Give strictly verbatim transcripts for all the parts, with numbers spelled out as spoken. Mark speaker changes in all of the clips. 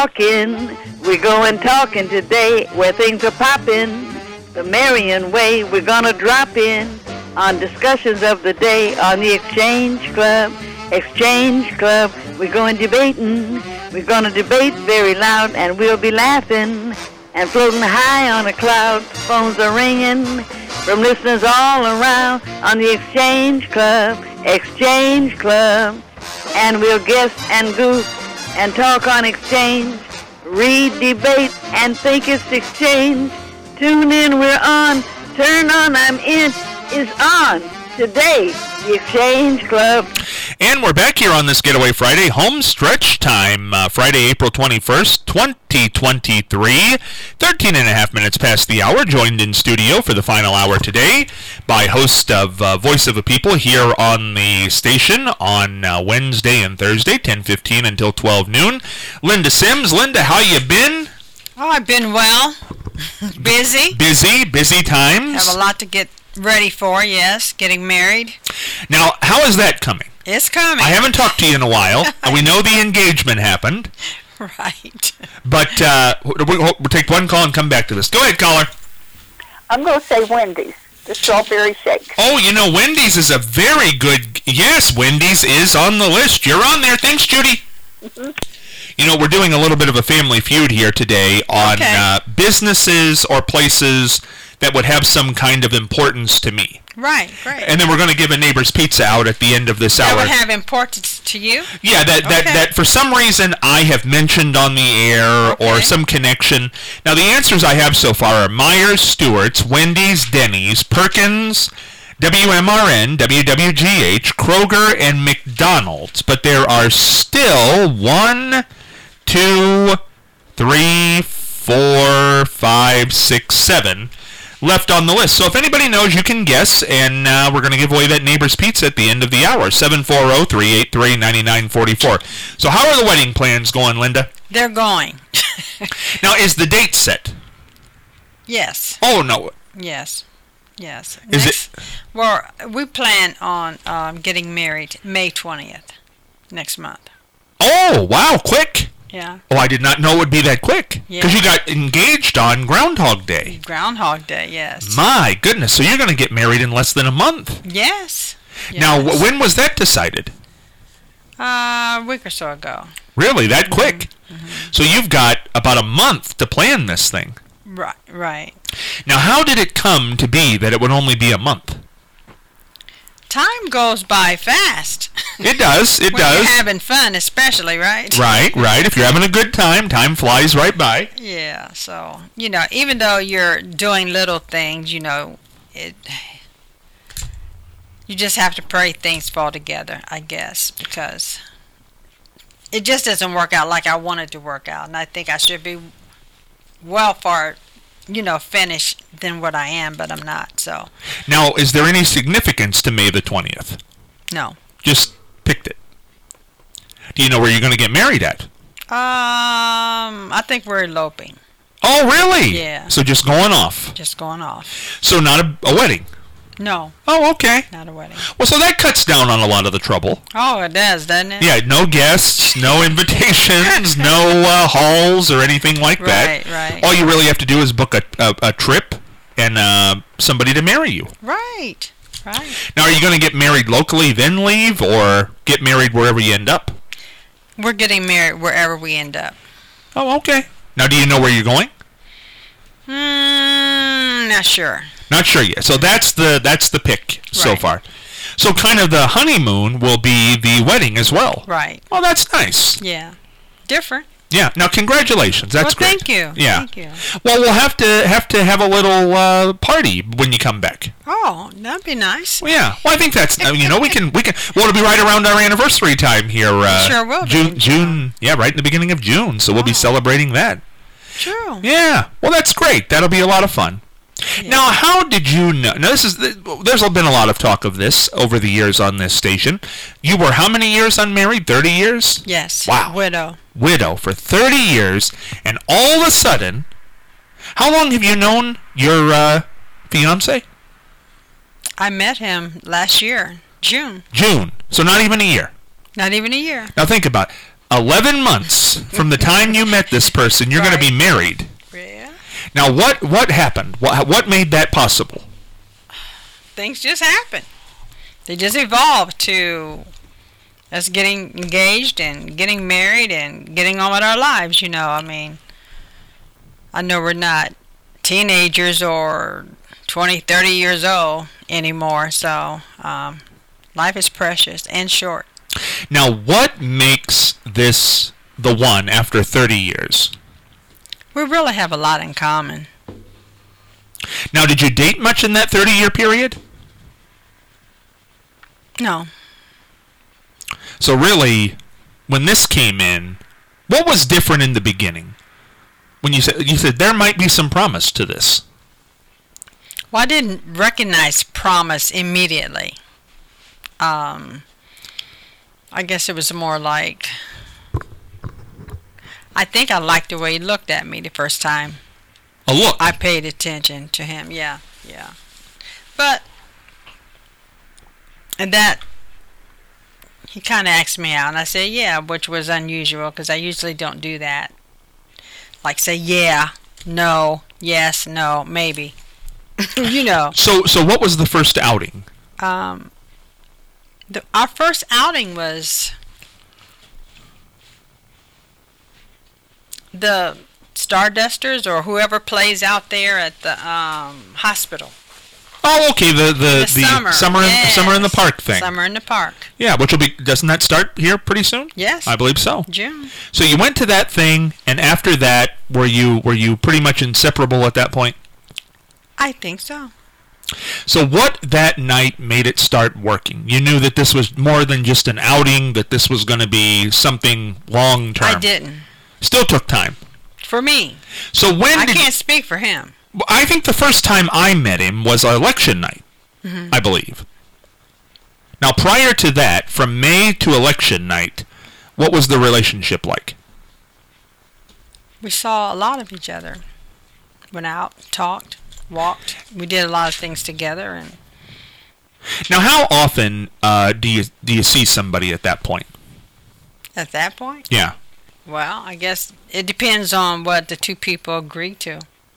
Speaker 1: talking. We're going talking today where things are popping. The Marion way, we're gonna drop in on discussions of the day on the Exchange Club. Exchange Club, we're going debating. We're gonna debate very loud and we'll be laughing and floating high on a cloud. Phones are ringing from listeners all around on the Exchange Club. Exchange Club. And we'll guess and goof and talk on exchange. Read, debate, and think it's exchange. Tune in, we're on. Turn on, I'm in. Is on. Today, the Exchange Club.
Speaker 2: And we're back here on this Getaway Friday, home stretch time, uh, Friday, April twenty-first, twenty twenty-three, thirteen and a half minutes past the hour, joined in studio for the final hour today by host of uh, Voice of the People here on the station on uh, Wednesday and Thursday, ten fifteen until twelve noon. Linda Sims. Linda, how you been?
Speaker 3: Oh, I've been well. Busy.
Speaker 2: Busy, busy times.
Speaker 3: Have a lot to get ready for, yes, getting married.
Speaker 2: Now, how is that coming?
Speaker 3: It's coming.
Speaker 2: I haven't talked to you in a while. We know the engagement happened.
Speaker 3: Right.
Speaker 2: But uh, we'll, we'll take one call and come back to this. Go ahead, caller.
Speaker 4: I'm going to say Wendy's, the strawberry shake.
Speaker 2: Oh, you know, Wendy's is a very good... Yes, Wendy's is on the list. You're on there. Thanks, Judy. Mm-hmm. You know, we're doing a little bit of a family feud here today on
Speaker 3: okay.
Speaker 2: uh, businesses or places that would have some kind of importance to me.
Speaker 3: Right, right.
Speaker 2: And then we're going to give a Neighbor's Pizza out at the end of this
Speaker 3: that
Speaker 2: hour.
Speaker 3: That would have importance to you?
Speaker 2: Yeah, that, that,
Speaker 3: okay.
Speaker 2: that for some reason I have mentioned on the air
Speaker 3: okay.
Speaker 2: or some connection. Now, the answers I have so far are Myers, Stewart's, Wendy's, Denny's, Perkins, W M R N, W W G H, Kroger, and McDonald's. But there are still one, two, three, four, five, six, seven left on the list. So if anybody knows, you can guess, and uh, we're going to give away that Neighbor's Pizza at the end of the hour, seven four zero, three eight three, nine nine four four. So how are the wedding plans going, Linda?
Speaker 3: They're going.
Speaker 2: Now, is the date set?
Speaker 3: Yes.
Speaker 2: Oh, no.
Speaker 3: Yes. Yes.
Speaker 2: Is
Speaker 3: next,
Speaker 2: it?
Speaker 3: Well, we plan on um, getting married May twentieth, next month.
Speaker 2: Oh, wow, quick.
Speaker 3: Yeah.
Speaker 2: Oh, I did not know it would be that quick. Because
Speaker 3: Yeah.
Speaker 2: you got engaged on Groundhog Day.
Speaker 3: Groundhog Day, yes.
Speaker 2: My goodness, so you're going to get married in less than a month.
Speaker 3: Yes.
Speaker 2: Now,
Speaker 3: yes.
Speaker 2: w- when was that decided?
Speaker 3: Uh, a week or so ago.
Speaker 2: Really, that quick?
Speaker 3: Mm-hmm.
Speaker 2: So you've got about a month to plan this thing.
Speaker 3: Right, right.
Speaker 2: Now, how did it come to be that it would only be a month?
Speaker 3: Time goes by fast.
Speaker 2: It does, it
Speaker 3: when
Speaker 2: does.
Speaker 3: When you're having fun, especially, right?
Speaker 2: Right, right. If you're having a good time, time flies right by.
Speaker 3: Yeah, so, you know, even though you're doing little things, you know, it... You just have to pray things fall together, I guess, because it just doesn't work out like I want it to work out. And I think I should be well far, you know, finished than what I am, but I'm not, so.
Speaker 2: Now, is there any significance to May the twentieth?
Speaker 3: No.
Speaker 2: Just picked it. Do you know where you're going to get married at?
Speaker 3: Um, I think we're eloping.
Speaker 2: Oh, really?
Speaker 3: Yeah.
Speaker 2: So just going off.
Speaker 3: Just going off.
Speaker 2: So not a, a wedding?
Speaker 3: No.
Speaker 2: Oh, okay.
Speaker 3: Not a wedding.
Speaker 2: Well, so that cuts down on a lot of the trouble.
Speaker 3: Oh, it does, doesn't it?
Speaker 2: Yeah, no guests, no invitations, no uh, halls or anything like that.
Speaker 3: Right, right.
Speaker 2: All you really have to do is book a, a, a trip and uh, somebody to marry you.
Speaker 3: Right, right.
Speaker 2: Now, are you going to get married locally, then leave, or get married wherever you end up?
Speaker 3: We're getting married wherever we end up.
Speaker 2: Oh, okay. Now, do you know where you're going?
Speaker 3: Hmm, not sure.
Speaker 2: Not sure yet. So that's the that's the pick so
Speaker 3: Right.
Speaker 2: far. So kind of the honeymoon will be the wedding as well.
Speaker 3: Right.
Speaker 2: Well, that's nice.
Speaker 3: Yeah. Different.
Speaker 2: Yeah. Now, congratulations. That's
Speaker 3: well,
Speaker 2: great.
Speaker 3: thank you.
Speaker 2: Yeah.
Speaker 3: Thank you.
Speaker 2: Well, we'll have to have to have a little uh, party when you come back.
Speaker 3: Oh, that'd be nice.
Speaker 2: Well, yeah. Well, I think that's uh, you know we can we can. Well, it'll be right around our anniversary time here. Uh,
Speaker 3: Sure will be.
Speaker 2: June June. Yeah, right in the beginning of June. So we'll be
Speaker 3: Oh.
Speaker 2: celebrating that.
Speaker 3: True.
Speaker 2: Yeah. Well, that's great. That'll be a lot of fun.
Speaker 3: Yeah.
Speaker 2: Now, how did you know? Now, this is there's been a lot of talk of this over the years on this station. You were how many years unmarried? Thirty years.
Speaker 3: Yes.
Speaker 2: Wow.
Speaker 3: Widow.
Speaker 2: Widow for thirty years, and all of a sudden, how long have you known your uh, fiance?
Speaker 3: I met him last year, June.
Speaker 2: June. So not even a year.
Speaker 3: Not even a year.
Speaker 2: Now think about it. eleven months from the time you met this person, you're going to be married.
Speaker 3: Yeah.
Speaker 2: Now, what what happened? What what made that possible?
Speaker 3: Things just happen. They just evolved to us getting engaged and getting married and getting on with our lives, you know. I mean, I know we're not teenagers or twenty, thirty years old anymore, so um, life is precious and short.
Speaker 2: Now, what makes this the one after thirty years?
Speaker 3: We really have a lot in common.
Speaker 2: Now, did you date much in that thirty-year period?
Speaker 3: No.
Speaker 2: So really, when this came in, what was different in the beginning? When you said you said there might be some promise to this.
Speaker 3: Well, I didn't recognize promise immediately. Um, I guess it was more like, I think I liked the way he looked at me the first time.
Speaker 2: A look.
Speaker 3: I paid attention to him, yeah, yeah. But, and that, he kind of asked me out, and I said, yeah, which was unusual, because I usually don't do that. Like say, yeah, no, yes, no, maybe. You know.
Speaker 2: So, so what was the first outing?
Speaker 3: Um, the, our first outing was the Stardusters or whoever plays out there at the um, hospital.
Speaker 2: Oh, okay, the the,
Speaker 3: the,
Speaker 2: the
Speaker 3: summer,
Speaker 2: summer, in,
Speaker 3: yes.
Speaker 2: summer in the park thing.
Speaker 3: Summer in the park.
Speaker 2: Yeah, which will be, doesn't that start here pretty soon?
Speaker 3: Yes.
Speaker 2: I believe so.
Speaker 3: June.
Speaker 2: So you went to that thing, and after that, were you were you pretty much inseparable at that point?
Speaker 3: I think so.
Speaker 2: So what that night made it start working? You knew that this was more than just an outing, that this was going to be something long term.
Speaker 3: I didn't.
Speaker 2: Still took time.
Speaker 3: For me.
Speaker 2: So when
Speaker 3: I
Speaker 2: did
Speaker 3: can't speak for him.
Speaker 2: I think the first time I met him was election night,
Speaker 3: Mm-hmm.
Speaker 2: I believe. Now, prior to that, from May to election night, what was the relationship like?
Speaker 3: We saw a lot of each other. Went out, talked, walked. We did a lot of things together. And
Speaker 2: Now, how often uh, do you do you see somebody at that point?
Speaker 3: at that point,
Speaker 2: Yeah.
Speaker 3: well, I guess it depends on what the two people agree to.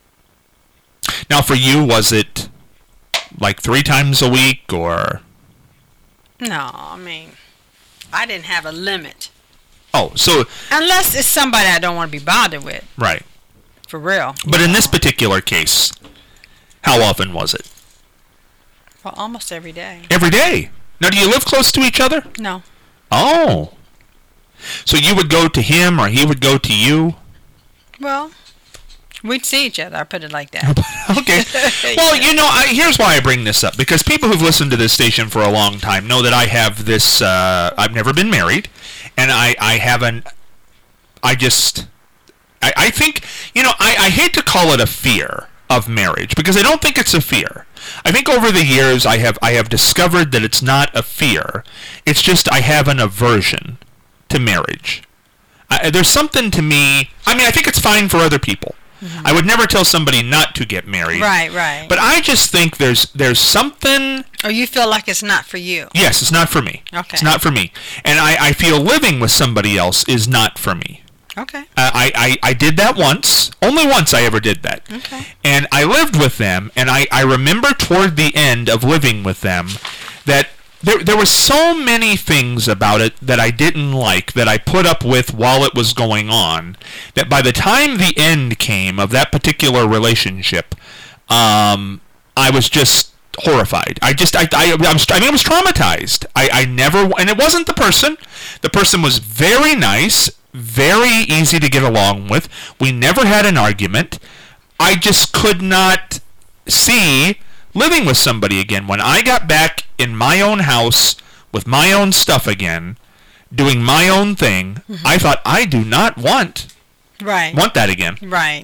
Speaker 2: Now, for you, was it like three times a week, or?
Speaker 3: No, I mean, I didn't have a limit.
Speaker 2: Oh, so
Speaker 3: Unless it's somebody I don't want to be bothered with,
Speaker 2: right.
Speaker 3: for real.
Speaker 2: But in this particular case, how often was it?
Speaker 3: Well, almost every day.
Speaker 2: Every day. Now, do you live close to each other?
Speaker 3: No.
Speaker 2: Oh. So you would go to him, or he would go to you?
Speaker 3: Well, we'd see each other. I put it like that.
Speaker 2: Okay. Well, you know, I, here's why I bring this up. Because people who've listened to this station for a long time know that I have this, uh, I've never been married, and I, I haven't, I just, I, I think, you know, I, I hate to call it a fear of marriage, because I don't think it's a fear. I think over the years I have I have discovered that it's not a fear. It's just I have an aversion to marriage. I, there's something to me, I mean, I think it's fine for other people. Mm-hmm. I would never tell somebody not to get married.
Speaker 3: Right, right.
Speaker 2: But I just think there's there's something...
Speaker 3: Or you feel like it's not for you.
Speaker 2: Yes, it's not for me.
Speaker 3: Okay.
Speaker 2: It's not for me. And I, I feel living with somebody else is not for me.
Speaker 3: Okay.
Speaker 2: Uh, I, I, I did that once. Only once I ever did that.
Speaker 3: Okay.
Speaker 2: And I lived with them, and I, I remember toward the end of living with them that there there were so many things about it that I didn't like, that I put up with while it was going on, that by the time the end came of that particular relationship, um, I was just horrified. I just, I, I, I, was, I mean, I was traumatized. I, I never, and it wasn't the person. The person was very nice, very easy to get along with. We never had an argument. I just could not see living with somebody again. When I got back in my own house with my own stuff again, doing my own thing, mm-hmm. I thought, I do not want
Speaker 3: right.
Speaker 2: want that again.
Speaker 3: Right.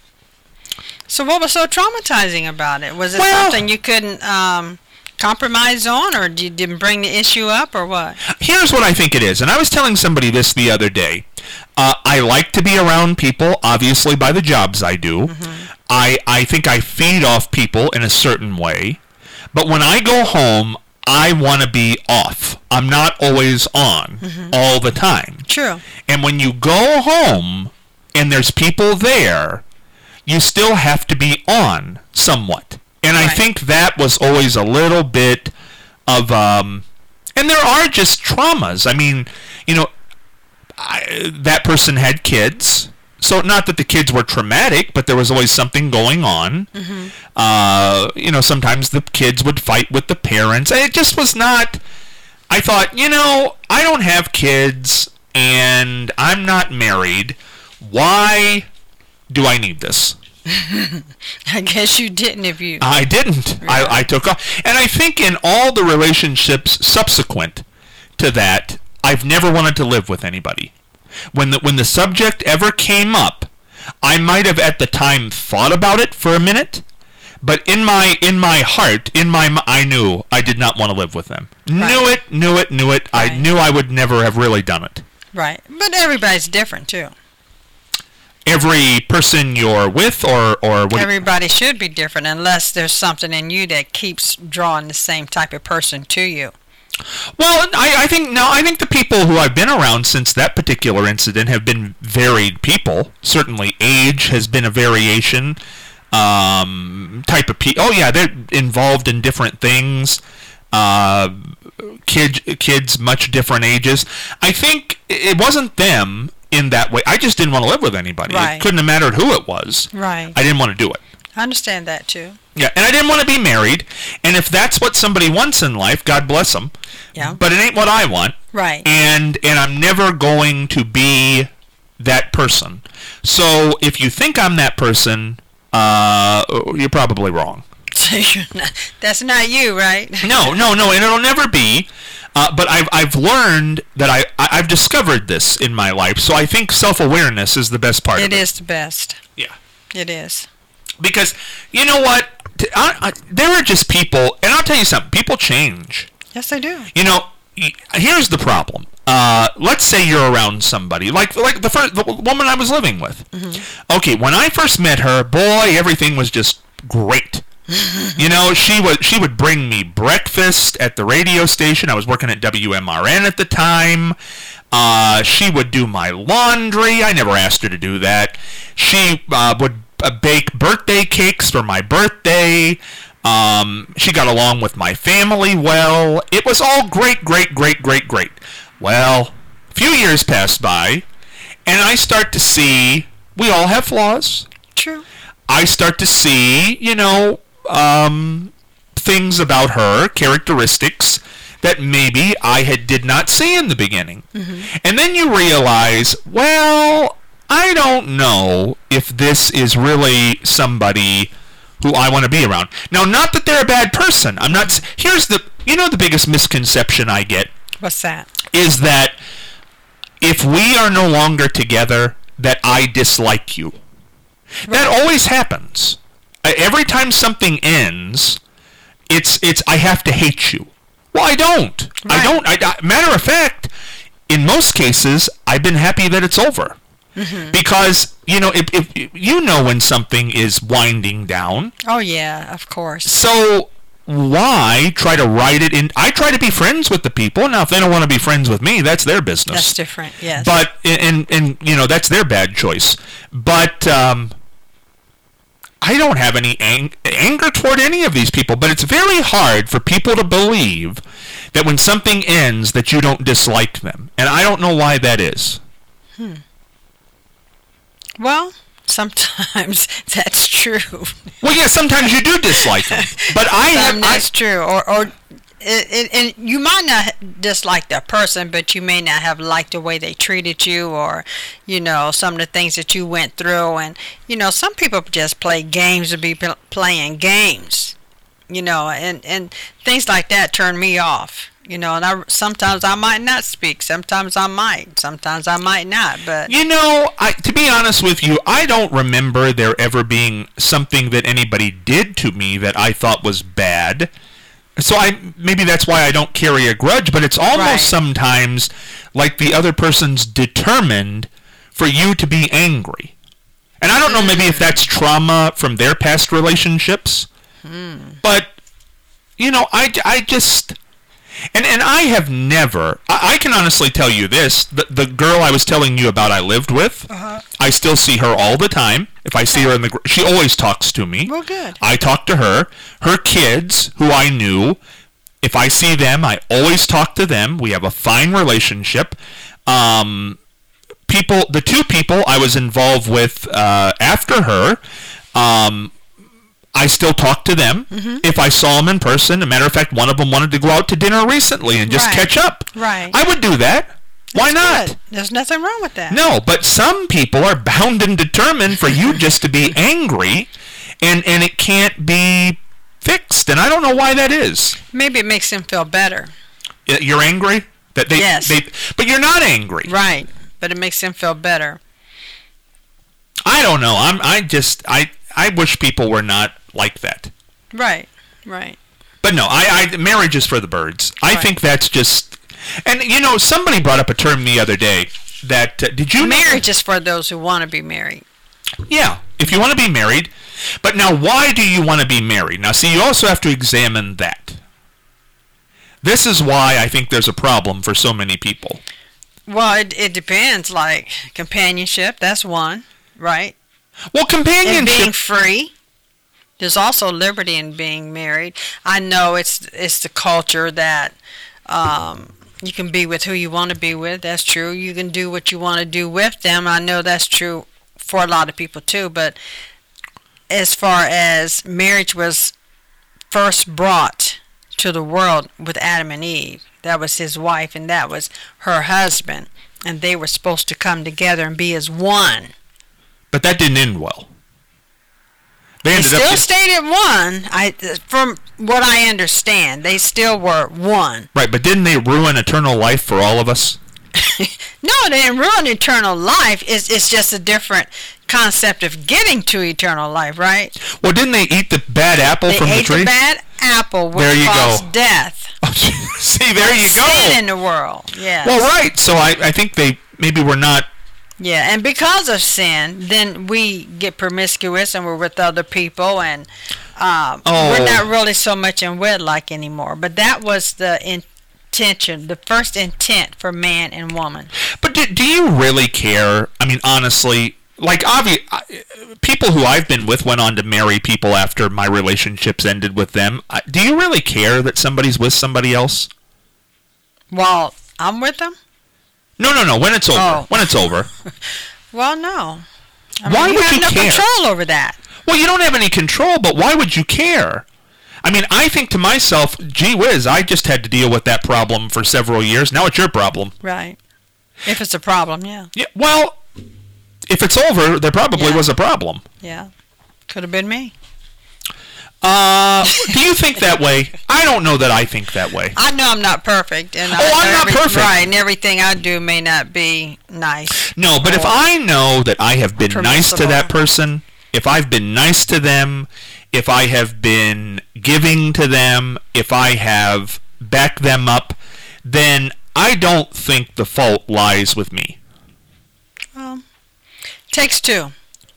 Speaker 3: So what was so traumatizing about it? Was it
Speaker 2: well,
Speaker 3: something you couldn't um, compromise on, or you didn't bring the issue up, or what?
Speaker 2: Here's what I think it is, and I was telling somebody this the other day. Uh, I like to be around people, obviously, by the jobs I do. Mm-hmm. I, I think I feed off people in a certain way. But when I go home, I want to be off. I'm not always on mm-hmm. all the time.
Speaker 3: True.
Speaker 2: And when you go home and there's people there, you still have to be on somewhat. And right. I think that was always a little bit of, um, and there are just traumas. I mean, you know, I, that person had kids. So not that the kids were traumatic, but there was always something going on. Mm-hmm. Uh, you know, sometimes the kids would fight with the parents. It just was not, I thought, you know, I don't have kids and I'm not married. Why do I need this?
Speaker 3: I guess you didn't if you...
Speaker 2: I didn't. Really? I, I took off. And I think in all the relationships subsequent to that, I've never wanted to live with anybody. When the when the subject ever came up, I might have at the time thought about it for a minute, but in my in my heart, in my I knew I did not want to live with them. Right. Knew it, knew it, knew it. Right. I knew I would never have really done it.
Speaker 3: Right. But everybody's different too.
Speaker 2: Every person you're with, or or what
Speaker 3: everybody should be different unless there's something in you that keeps drawing the same type of person to you.
Speaker 2: Well, I, I think no. I think the people who I've been around since that particular incident have been varied people. Certainly, age has been a variation. Um, type of people. Oh yeah, they're involved in different things. Uh, kids, kids, much different ages. I think it wasn't them in that way. I just didn't want to live with anybody.
Speaker 3: Right.
Speaker 2: It couldn't have mattered who it was.
Speaker 3: Right.
Speaker 2: I didn't want to do it.
Speaker 3: I understand that too.
Speaker 2: Yeah, and I didn't want to be married, and if that's what somebody wants in life, God bless them.
Speaker 3: Yeah.
Speaker 2: But it ain't what I want.
Speaker 3: Right.
Speaker 2: And and I'm never going to be that person. So if you think I'm that person, uh, you're probably wrong.
Speaker 3: So you're not, that's not you, right?
Speaker 2: No, no, no, and it'll never be. Uh, but I've I've learned that I, I I've discovered this in my life. So I think self-awareness is the best part
Speaker 3: it
Speaker 2: of it.
Speaker 3: It is the best.
Speaker 2: Yeah.
Speaker 3: It is.
Speaker 2: Because, you know what, I, I, there are just people, and I'll tell you something, people change.
Speaker 3: Yes, they do.
Speaker 2: You know, here's the problem. Uh, let's say you're around somebody, like like the first the woman I was living with. Mm-hmm. Okay, when I first met her, boy, everything was just great. You know, she was she would bring me breakfast at the radio station. I was working at W M R N at the time. Uh, she would do my laundry. I never asked her to do that. She uh, would Uh, bake birthday cakes for my birthday. Um, she got along with my family well. It was all great, great, great, great, great. Well, a few years passed by, and I start to see we all have flaws.
Speaker 3: True.
Speaker 2: I start to see, you know, um, things about her, characteristics that maybe I had did not see in the beginning. Mm-hmm. And then you realize, well, I don't know if this is really somebody who I want to be around. Now, not that they're a bad person. I'm not. Here's the, you know, the biggest misconception I get.
Speaker 3: What's that?
Speaker 2: Is that if we are no longer together, that I dislike you. Right. That always happens. Every time something ends, it's it's I have to hate you. Well, I don't. Right. I don't. I, I, matter of fact, in most cases, I've been happy that it's over. Mm-hmm. Because, you know, if, if you know when something is winding down.
Speaker 3: Oh, yeah, of course.
Speaker 2: So why try to write it in? I try to be friends with the people. Now, if they don't want to be friends with me, that's their business.
Speaker 3: That's different, yes.
Speaker 2: But, and, and you know, that's their bad choice. But um, I don't have any ang- anger toward any of these people. But it's very hard for people to believe that when something ends that you don't dislike them. And I don't know why that is.
Speaker 3: Hmm. Well, sometimes that's true.
Speaker 2: Well, yeah, sometimes you do dislike them, but I have.
Speaker 3: That's
Speaker 2: I,
Speaker 3: true, or or it, it, and you might not dislike that person, but you may not have liked the way they treated you, or you know some of the things that you went through, and you know some people just play games to be playing games, you know, and and things like that turn me off. You know, and I, sometimes I might not speak. Sometimes I might. Sometimes I might not. But
Speaker 2: you know, I, to be honest with you, I don't remember there ever being something that anybody did to me that I thought was bad. So I maybe that's why I don't carry a grudge. But it's almost right. sometimes like the other person's determined for you to be angry. And I don't know maybe if that's trauma from their past relationships. Hmm. But you know, I, I just. And and I have never, I, I can honestly tell you this, the, the girl I was telling you about I lived with,
Speaker 3: Uh-huh.
Speaker 2: I still see her all the time. If I see her in the, gr- she always talks to me.
Speaker 3: Well, good.
Speaker 2: I talk to her. Her kids, who I knew, if I see them, I always talk to them. We have a fine relationship. Um, people, the two people I was involved with uh, after her, um, I still talk to them.
Speaker 3: Mm-hmm.
Speaker 2: If I saw them in person, a matter of fact, one of them wanted to go out to dinner recently and just
Speaker 3: Right.
Speaker 2: catch up.
Speaker 3: Right.
Speaker 2: I would do that. Why
Speaker 3: That's
Speaker 2: not?
Speaker 3: good. There's nothing wrong with that.
Speaker 2: No, but some people are bound and determined for you just to be angry, and, and it can't be fixed, and I don't know why that is.
Speaker 3: Maybe it makes them feel better.
Speaker 2: Y- You're angry? That they,
Speaker 3: Yes.
Speaker 2: they, but you're not angry.
Speaker 3: Right. But it makes them feel better.
Speaker 2: I don't know. I'm. I just. I. I wish people were not like that.
Speaker 3: Right. Right.
Speaker 2: But no, I, I marriage is for the birds. I
Speaker 3: Right.
Speaker 2: think that's just, and you know, somebody brought up a term the other day that uh, did you know-
Speaker 3: Marriage is for those who want to be married.
Speaker 2: Yeah, if you want to be married, but now why do you want to be married? Now, see, you also have to examine that. This is why I think there's a problem for so many people.
Speaker 3: Well, it it depends. Like companionship, that's one, right?
Speaker 2: Well,
Speaker 3: And being
Speaker 2: companionship.
Speaker 3: free. There's also liberty in being married. I know it's it's the culture that um, you can be with who you want to be with. That's true. You can do what you want to do with them. I know that's true for a lot of people too. But as far as marriage was first brought to the world with Adam and Eve, that was his wife and that was her husband, and they were supposed to come together and be as one.
Speaker 2: But that didn't end well. They
Speaker 3: They
Speaker 2: ended
Speaker 3: still
Speaker 2: up
Speaker 3: stayed at one. I, from what I understand, they still were one.
Speaker 2: right, but didn't they ruin eternal life for all of us?
Speaker 3: No, they didn't ruin eternal life. It's it's just a different concept of getting to eternal life, right?
Speaker 2: Well, didn't they eat the bad apple
Speaker 3: They
Speaker 2: from the
Speaker 3: ate
Speaker 2: tree?
Speaker 3: the bad apple, which
Speaker 2: There you
Speaker 3: caused
Speaker 2: go.
Speaker 3: death.
Speaker 2: See, there you
Speaker 3: Sin
Speaker 2: go.
Speaker 3: in the world. Yeah.
Speaker 2: Well, right. So I, I think they maybe were not.
Speaker 3: Yeah, and because of sin, then we get promiscuous and we're with other people, and um,
Speaker 2: Oh.
Speaker 3: we're not really so much in wedlock anymore. But that was the intention, the first intent for man and woman.
Speaker 2: But do, do you really care? I mean, honestly, like obvi- I- people who I've been with went on to marry people after my relationships ended with them. I- Do you really care that somebody's with somebody else?
Speaker 3: While I'm with them?
Speaker 2: No, no, no. When it's over.
Speaker 3: Oh.
Speaker 2: When it's over.
Speaker 3: Well, no. I
Speaker 2: Why
Speaker 3: mean,
Speaker 2: would
Speaker 3: you have
Speaker 2: you
Speaker 3: no
Speaker 2: care?
Speaker 3: control over that.
Speaker 2: Well, you don't have any control, but why would you care? I mean, I think to myself, gee whiz, I just had to deal with that problem for several years. Now it's your problem.
Speaker 3: Right. If it's a problem, yeah.
Speaker 2: Yeah. Well, if it's over, there probably
Speaker 3: Yeah.
Speaker 2: was a problem.
Speaker 3: Yeah. Could have been me.
Speaker 2: Uh, do you think that way? I don't know that I think that way.
Speaker 3: I know I'm not perfect. And
Speaker 2: Oh,
Speaker 3: I,
Speaker 2: I'm not
Speaker 3: every-
Speaker 2: perfect.
Speaker 3: Right, and everything I do may not be nice.
Speaker 2: No, but if
Speaker 3: Or-
Speaker 2: I know that I have been nice to that
Speaker 3: Permissible.
Speaker 2: person, if I've been nice to them, if I have been giving to them, if I have backed them up, then I don't think the fault lies with me.
Speaker 3: Well, takes two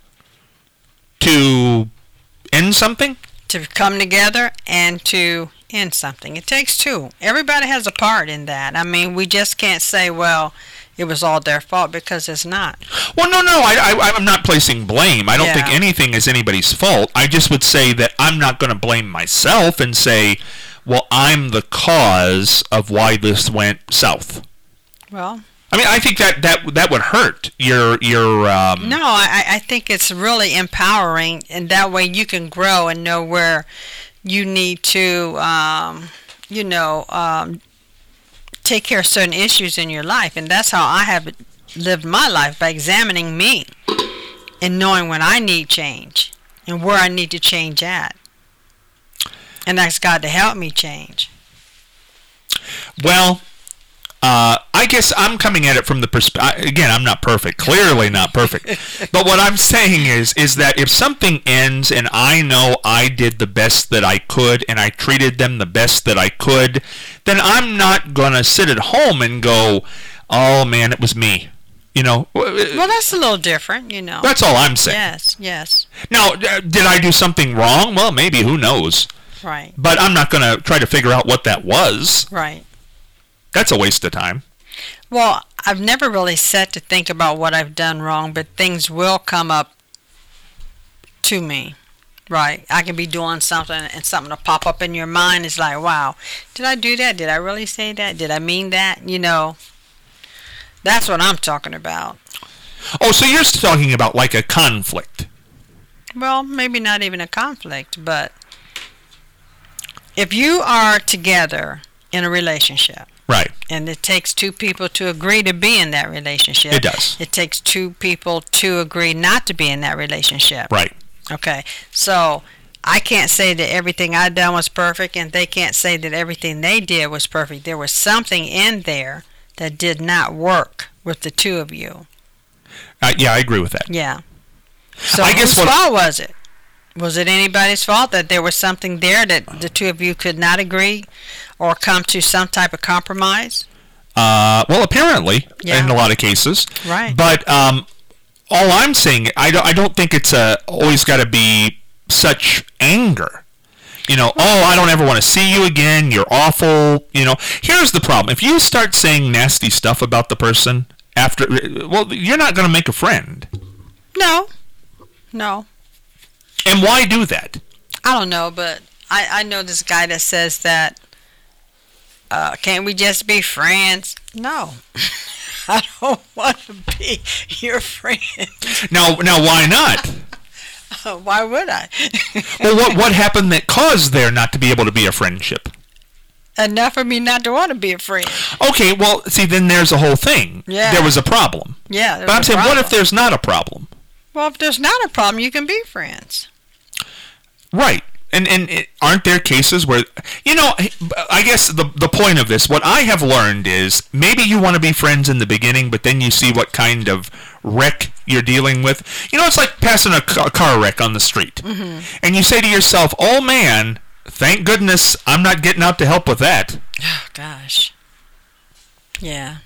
Speaker 2: To end something?
Speaker 3: to come together and to end something. It takes two. Everybody has a part in that. I mean, we just can't say, well, it was all their fault, because it's not.
Speaker 2: Well, no, no, I, I, I'm not placing blame. I don't think
Speaker 3: Yeah.
Speaker 2: anything is anybody's fault. I just would say that I'm not going to blame myself and say, well, I'm the cause of why this went south.
Speaker 3: Well,
Speaker 2: I mean, I think that that that would hurt your your. Um,
Speaker 3: no, I, I think it's really empowering, and that way you can grow and know where you need to, um, you know, um, take care of certain issues in your life. And that's how I have lived my life, by examining me and knowing when I need change and where I need to change at. And ask God to help me change.
Speaker 2: Well, uh, I guess I'm coming at it from the perspective. Again, I'm not perfect. Clearly not perfect. But what I'm saying is, is that if something ends and I know I did the best that I could and I treated them the best that I could, then I'm not gonna sit at home and go, "Oh man, it was me." You know.
Speaker 3: Well, that's a little different, you know.
Speaker 2: That's all I'm saying.
Speaker 3: Yes, yes,
Speaker 2: Now, uh, did I do something wrong? Well, maybe. Who knows?
Speaker 3: right,
Speaker 2: But I'm not gonna try to figure out what that was.
Speaker 3: right.
Speaker 2: That's a waste of time.
Speaker 3: Well, I've never really sat to think about what I've done wrong, but things will come up to me. Right. I can be doing something and something will pop up in your mind. It's like, wow, did I do that? Did I really say that? Did I mean that? You know, that's what I'm talking about.
Speaker 2: Oh, so you're talking about like a conflict.
Speaker 3: Well, maybe not even a conflict, but if you are together in a relationship,
Speaker 2: right,
Speaker 3: and it takes two people to agree to be in that relationship.
Speaker 2: It does.
Speaker 3: It takes two people to agree not to be in that relationship.
Speaker 2: Right.
Speaker 3: Okay. So I can't say that everything I done was perfect, and they can't say that everything they did was perfect. There was something in there that did not work with the two of you.
Speaker 2: Uh, yeah, I agree with that.
Speaker 3: Yeah. So
Speaker 2: I guess
Speaker 3: whose
Speaker 2: what,
Speaker 3: fault was it? Was it anybody's fault that there was something there that the two of you could not agree or come to some type of compromise?
Speaker 2: Uh, well, apparently,
Speaker 3: Yeah.
Speaker 2: in a lot of cases.
Speaker 3: Right.
Speaker 2: But um, all I'm saying, I don't, I don't think it's uh, always got to be such anger. You know, oh, I don't ever want to see you again. You're awful. You know, here's the problem. If you start saying nasty stuff about the person after, well, you're not going to make a friend.
Speaker 3: No. No.
Speaker 2: And why do that?
Speaker 3: I don't know, but I, I know this guy that says that, uh, can't we just be friends? No. I don't want to be your friend.
Speaker 2: Now, now, why not?
Speaker 3: Why would I?
Speaker 2: Well, what what happened that caused there not to be able to be a friendship?
Speaker 3: Enough for me not to want to be a friend.
Speaker 2: Okay, well, see, then there's a whole thing.
Speaker 3: Yeah.
Speaker 2: There was a problem.
Speaker 3: Yeah.
Speaker 2: But I'm saying, what if there's not a problem?
Speaker 3: Well, if there's not a problem, you can be friends.
Speaker 2: Right. And and it, aren't there cases where, you know, I guess the the point of this, what I have learned is maybe you want to be friends in the beginning, but then you see what kind of wreck you're dealing with. You know, it's like passing a, ca- a car wreck on the street. Mm-hmm. And you say to yourself, oh man, thank goodness I'm not getting out to help with that.
Speaker 3: Oh, gosh. Yeah.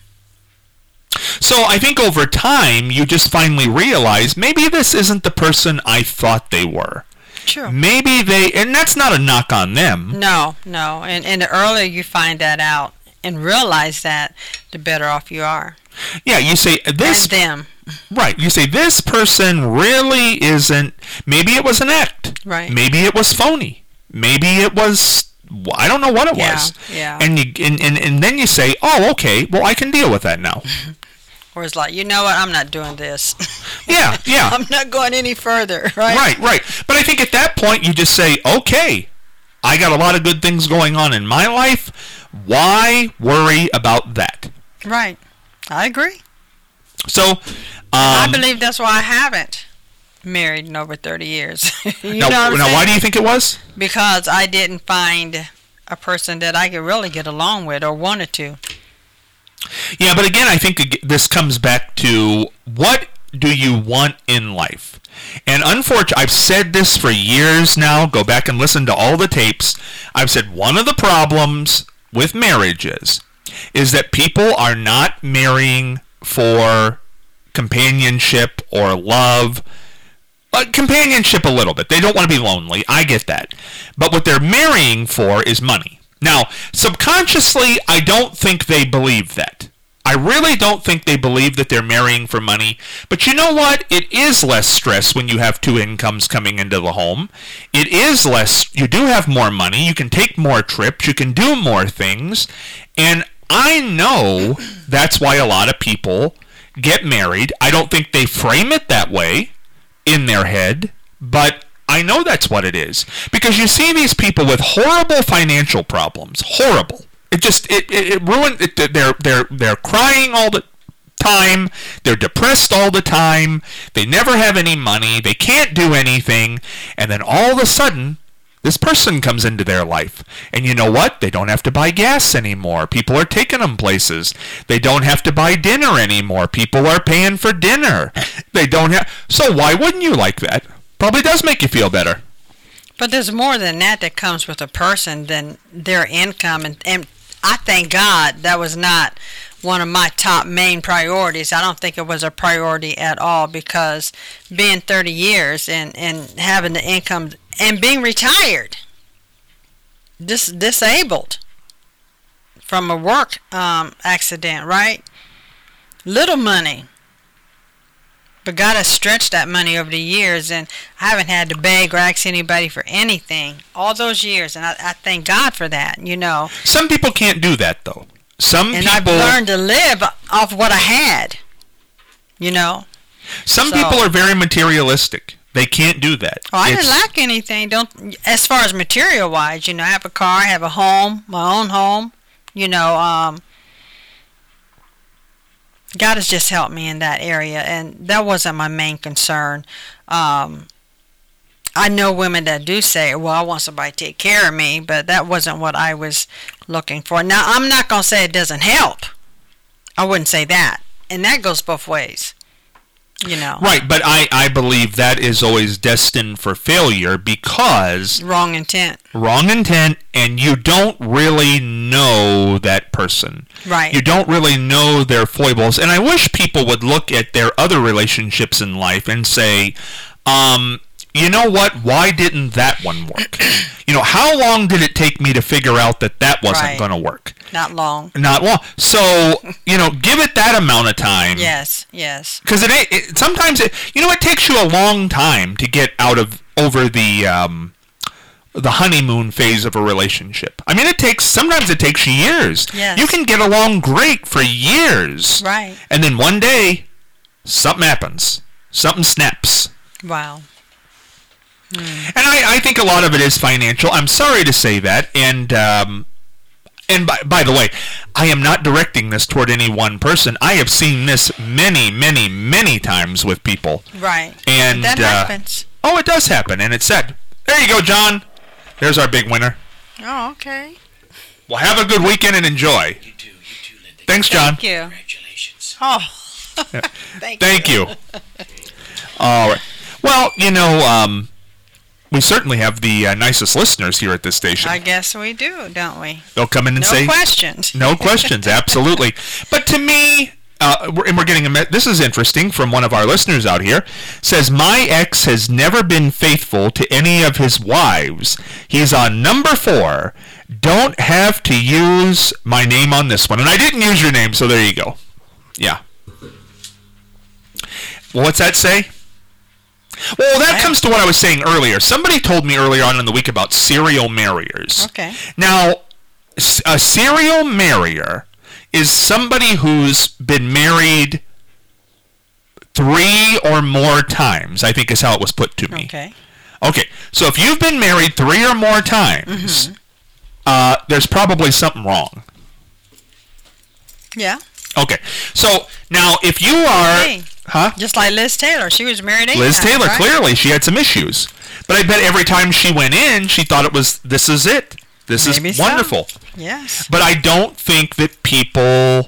Speaker 2: So I think over time, you just finally realize maybe this isn't the person I thought they were.
Speaker 3: Sure.
Speaker 2: Maybe they, and that's not a knock on them.
Speaker 3: No, no. And, and the earlier you find that out and realize that, the better off you are.
Speaker 2: Yeah, you say this.
Speaker 3: And them.
Speaker 2: Right. You say this person really isn't, maybe it was an act.
Speaker 3: Right.
Speaker 2: Maybe it was phony. Maybe it was, I don't know what it
Speaker 3: Yeah,
Speaker 2: was.
Speaker 3: yeah.
Speaker 2: And, you, and, and, and then you say, oh, okay, well, I can deal with that now.
Speaker 3: Or it's like, you know what, I'm not doing this.
Speaker 2: Yeah, yeah.
Speaker 3: I'm not going any further, right?
Speaker 2: Right, right. But I think at that point you just say, okay, I got a lot of good things going on in my life. Why worry about that?
Speaker 3: Right. I agree.
Speaker 2: So, um,
Speaker 3: I believe that's why I haven't married in over thirty years. you
Speaker 2: now,
Speaker 3: know what I'm
Speaker 2: now
Speaker 3: saying?
Speaker 2: why do you think it was?
Speaker 3: Because I didn't find a person that I could really get along with or wanted to.
Speaker 2: Yeah, but again, I think ag- this comes back to what do you want in life? And unfortunately, I've said this for years now. Go back and listen to all the tapes. I've said one of the problems with marriages is that people are not marrying for companionship or love. Uh, companionship a little bit. They don't want to be lonely. I get that. But what they're marrying for is money. Now, subconsciously, I don't think they believe that. I really don't think they believe that they're marrying for money. But you know what? It is less stress when you have two incomes coming into the home. It is less, you do have more money. You can take more trips. You can do more things. And I know that's why a lot of people get married. I don't think they frame it that way in their head, but I know that's what it is. Because you see these people with horrible financial problems. Horrible. It just, it, it, it ruined, it, they're, they're, they're crying all the time. They're depressed all the time. They never have any money. They can't do anything. And then all of a sudden, this person comes into their life. And you know what? They don't have to buy gas anymore. People are taking them places. They don't have to buy dinner anymore. People are paying for dinner. They don't have, so why wouldn't you like that? Probably does make you feel better.
Speaker 3: But there's more than that that comes with a person than their income. And, and I thank God that was not one of my top main priorities. I don't think it was a priority at all, because being thirty years and, and having the income and being retired, dis- disabled from a work um, accident, right? Little money. But God has stretched that money over the years, and I haven't had to beg or ask anybody for anything all those years, and I, I thank God for that, you know.
Speaker 2: Some people can't do that, though. Some
Speaker 3: and
Speaker 2: people...
Speaker 3: I've learned to live off what I had, you know.
Speaker 2: Some
Speaker 3: so,
Speaker 2: people are very materialistic. They can't do that.
Speaker 3: Oh, I
Speaker 2: it's,
Speaker 3: didn't lack anything. Don't as far as material-wise, you know, I have a car, I have a home, my own home, you know, um... God has just helped me in that area, and that wasn't my main concern. Um, I know women that do say, well, I want somebody to take care of me, but that wasn't what I was looking for. Now, I'm not going to say it doesn't help. I wouldn't say that. And that goes both ways, you know.
Speaker 2: Right, but I, I believe that is always destined for failure because...
Speaker 3: Wrong intent.
Speaker 2: Wrong intent, and you don't really know that person.
Speaker 3: Right.
Speaker 2: You don't really know their foibles. And I wish people would look at their other relationships in life and say, um, you know what? Why didn't that one work? You know, how long did it take me to figure out that that wasn't
Speaker 3: right.
Speaker 2: going to work?
Speaker 3: Not long.
Speaker 2: Not long. So, you know, give it that amount of time.
Speaker 3: Yes, yes.
Speaker 2: Because it, it sometimes, it, you know, it takes you a long time to get out of, over the... Um, the honeymoon phase of a relationship. I mean, it takes, sometimes it takes you years.
Speaker 3: Yes.
Speaker 2: You can get along great for years.
Speaker 3: Right.
Speaker 2: And then one day, something happens. Something snaps.
Speaker 3: Wow. Hmm.
Speaker 2: And I, I think a lot of it is financial. I'm sorry to say that. And, um, and by, by the way, I am not directing this toward any one person. I have seen this many, many, many times with people.
Speaker 3: Right.
Speaker 2: And
Speaker 3: that
Speaker 2: uh,
Speaker 3: happens.
Speaker 2: Oh, it does happen. And it's said, there you go, John. There's our big winner.
Speaker 3: Oh, okay.
Speaker 2: Well, have a good weekend and enjoy.
Speaker 5: You too, you too, Linda.
Speaker 2: Thanks, John.
Speaker 3: Thank you.
Speaker 5: Congratulations.
Speaker 3: Oh,
Speaker 2: Yeah.
Speaker 3: thank,
Speaker 2: Thank you. All right. Well, you know, um, we certainly have the uh, nicest listeners here at this station.
Speaker 3: I guess we do, don't we?
Speaker 2: They'll come in and
Speaker 3: No
Speaker 2: say...
Speaker 3: questions.
Speaker 2: No questions, absolutely. But to me... Uh, we're, and we're getting a me- this is interesting from one of our listeners out here. Says, my ex has never been faithful to any of his wives. He's on number four. Don't have to use my name on this one. And I didn't use your name, so there you go. Yeah. Well, what's that say? Well, that
Speaker 3: Okay.
Speaker 2: comes to what I was saying earlier. Somebody told me earlier on in the week about serial marriers.
Speaker 3: Okay.
Speaker 2: Now, s- a serial marrier is somebody who's been married three or more times, I think is how it was put to me.
Speaker 3: Okay.
Speaker 2: Okay, so if you've been married three or more times,
Speaker 3: Mm-hmm.
Speaker 2: uh, there's probably something wrong.
Speaker 3: Yeah.
Speaker 2: Okay, so now if you are...
Speaker 3: Hey.
Speaker 2: Huh?
Speaker 3: Just like Liz Taylor. She was married eight
Speaker 2: Liz
Speaker 3: times,
Speaker 2: Taylor,
Speaker 3: right?
Speaker 2: clearly, she had some issues. But I bet every time she went in, she thought it was, this is it. This
Speaker 3: Maybe
Speaker 2: is
Speaker 3: so.
Speaker 2: wonderful.
Speaker 3: Yes.
Speaker 2: But I don't think that people...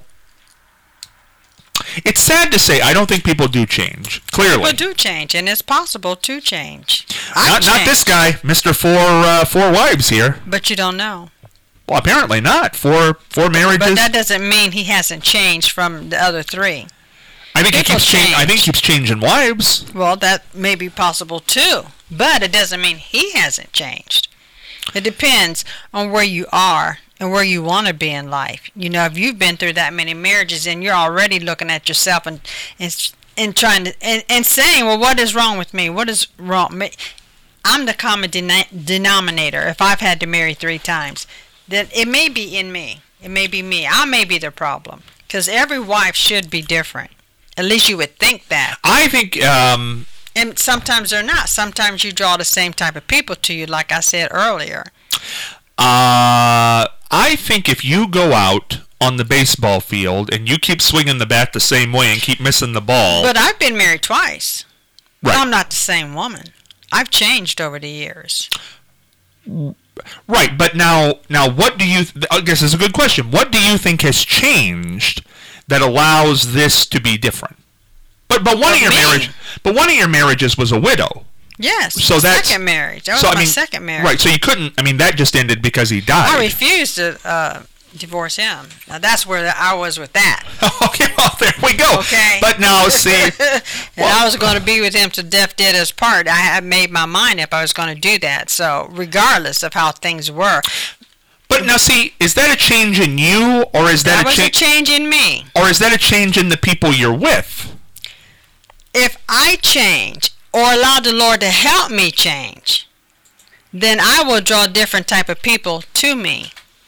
Speaker 2: It's sad to say, I don't think people do change. Clearly.
Speaker 3: People do change, and it's possible to change.
Speaker 2: Not, not this guy, Mister Four uh, Four Wives here.
Speaker 3: But you don't know.
Speaker 2: Well, apparently not. Four four marriages.
Speaker 3: But that doesn't mean he hasn't changed from the other three.
Speaker 2: I think he
Speaker 3: people
Speaker 2: keeps changing. I think he keeps changing wives.
Speaker 3: Well, that may be possible too. But it doesn't mean he hasn't changed. It depends on where you are and where you want to be in life. You know, if you've been through that many marriages and you're already looking at yourself and and, and trying to and, and saying, well, what is wrong with me? What is wrong? I'm the common deni- denominator. If I've had to marry three times, then it may be in me. It may be me. I may be the problem. Because every wife should be different. At least you would think that.
Speaker 2: I think. Um,
Speaker 3: And sometimes they're not. Sometimes you draw the same type of people to you, like I said earlier.
Speaker 2: Uh, I think if you go out on the baseball field and you keep swinging the bat the same way and keep missing the ball.
Speaker 3: But I've been married twice.
Speaker 2: Right.
Speaker 3: But I'm not the same woman. I've changed over the years.
Speaker 2: Right, but now, now, what do you? Th- I guess it's a good question. What do you think has changed that allows this to be different? But but one
Speaker 3: For
Speaker 2: of your
Speaker 3: me.
Speaker 2: marriage, but one of your marriages was a widow.
Speaker 3: Yes.
Speaker 2: So that's
Speaker 3: second marriage. That was
Speaker 2: so, I
Speaker 3: my
Speaker 2: mean,
Speaker 3: second marriage.
Speaker 2: Right, so you couldn't. I mean, that just ended because he died.
Speaker 3: I refused to uh, divorce him. Now that's where I was with that.
Speaker 2: Okay, well, there we go.
Speaker 3: Okay.
Speaker 2: But now, see,
Speaker 3: and
Speaker 2: well-
Speaker 3: I was going to be with him to death did us part. I had made my mind up I was going to do that. So regardless of how things were.
Speaker 2: but But now, see, is that a change in you, or is that,
Speaker 3: That was
Speaker 2: a
Speaker 3: a
Speaker 2: cha-
Speaker 3: change in me.
Speaker 2: or is that a change in the people you're with?
Speaker 3: If I change or allow the Lord to help me change, then I will draw different type of people to me.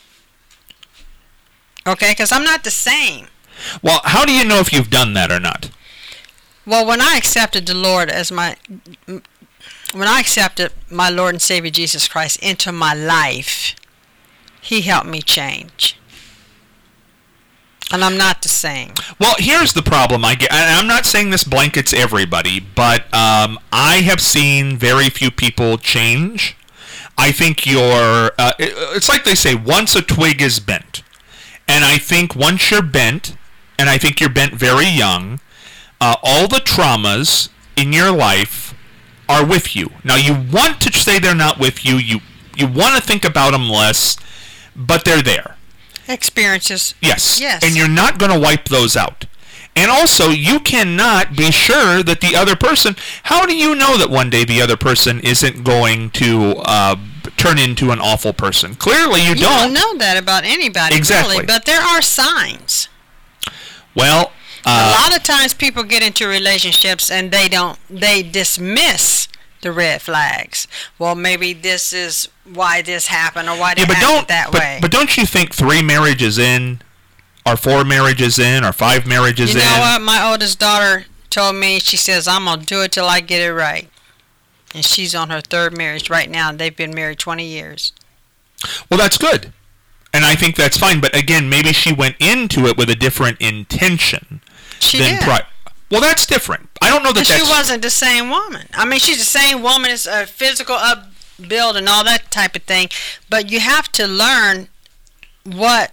Speaker 3: Okay, because I'm not the same.
Speaker 2: Well, how do you know if you've done that or not?
Speaker 3: Well, when I accepted the Lord as my, when I accepted my Lord and Savior Jesus Christ into my life, He helped me change. And I'm not the same.
Speaker 2: Well, here's the problem. I get, and I'm not saying this blankets everybody, but um, I have seen very few people change. I think you're, uh, it, it's like they say, once a twig is bent. And I think once you're bent, and I think you're bent very young, uh, all the traumas in your life are with you. Now, you want to say they're not with you. You, you want to think about them less, but they're there.
Speaker 3: Experiences.
Speaker 2: Yes.
Speaker 3: Yes.
Speaker 2: And you're not going to wipe those out. And also, you cannot be sure that the other person, how do you know that one day the other person isn't going to uh, turn into an awful person? Clearly, you,
Speaker 3: You
Speaker 2: don't.
Speaker 3: don't know that about anybody,
Speaker 2: Exactly.
Speaker 3: really, but there are signs.
Speaker 2: Well,
Speaker 3: A
Speaker 2: uh,
Speaker 3: lot of times people get into relationships and they don't, they dismiss the red flags. Well, maybe this is why this happened or why they
Speaker 2: yeah, but
Speaker 3: acted
Speaker 2: don't,
Speaker 3: that
Speaker 2: but,
Speaker 3: way.
Speaker 2: but don't you think three marriages in, or four marriages in, or five marriages
Speaker 3: You know
Speaker 2: in?
Speaker 3: what? My oldest daughter told me, she says, I'm going to do it till I get it right. And she's on her third marriage right now. And they've been married twenty years.
Speaker 2: Well, that's good. And I think that's fine. But again, maybe she went into it with a different intention.
Speaker 3: She
Speaker 2: than
Speaker 3: did.
Speaker 2: pri- well, that's different. I don't know that
Speaker 3: But she
Speaker 2: that's...
Speaker 3: wasn't the same woman. I mean, she's the same woman as a physical up build and all that type of thing. But you have to learn what